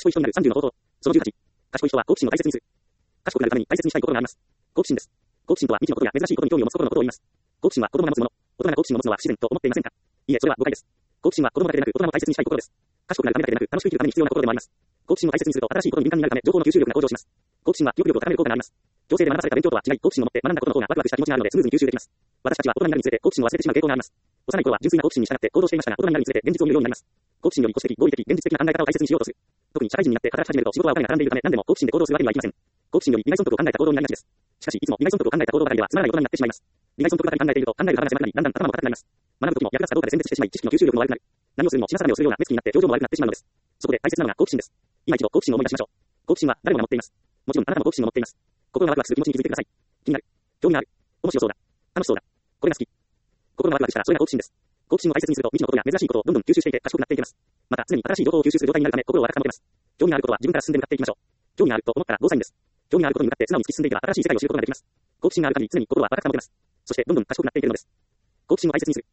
賢い人になる30の方法。その18。賢い人は好奇心を大切にする。賢くなるために大切にしたい心があります。好奇心です。好奇心とは未知のことや珍しいことに興味を持つ心のことを言います。好奇心は子供が持つもの。大人が好奇心を持つのは不自然と思っていませんか？いいえ、それは誤解です。好奇心は子供だけでなく大人も大切にしたい心です。賢くなるためだけでなく楽しく生きるために必要な心でもあります。好奇心を大切にすると新しいことに敏感になるため情報の吸収力が向上します。好奇心は記憶力を高める効果があります。強制で学ばされた勉強とは違い、好奇心を持って学んだことの方がワクワクした気持ちがあるのでスムーズに吸収できます。私たちは大人になるにつれて好奇心を忘れてしまう傾向があります。幼い頃は純粋な好奇心に従って行動していましたが、大人になるにつれて現実を見るようになります。好奇心より保守的、合理的、現実的な考え方を大切にしようとする。特に社会人になって働き始めると仕事はお金が絡んでいるため何でも好奇心で行動するわけにはいきません。好奇心より利害損得を考えた行動になりがちです。しかし、いつも利害損得を考えた行動ばかりではつまらない大人になってしまいます。利害損得ばかり考えていると考える幅が狭くなり、だんだん頭も固くなります。学ぶ時も役立つかどうかで選別してしまい、知識の吸収力も悪くなる。何をするにも品定めをするような目つきになって表情も悪くなってしまうのです。そこで大切なのが好奇心です。今一度好奇心を思い出しましょう。好奇心は誰もが持っています。もちろんあなたも好奇心を持っています。心がワクワクする気持ちに気づいてください。気になる。興味がある。面白そうだ。楽しそうだ。これが好き。心がワクワクしたらそれが好奇心です。好奇心を大切にすると未知のことや珍しいことをどんどん吸収していて賢くなっていきます。また常に新しい情報を吸収する状態になるため心を若く保てます。興味があることは自分から進んで向かっていきましょう。興味があると思ったらゴーサインです。興味があることに向かって素直に突き進んでいけば新しい世界を知ることができます。好奇心がある限り常に心は若く保てます。そしてどんどん賢くなっていけるのです。好奇心を大切にする。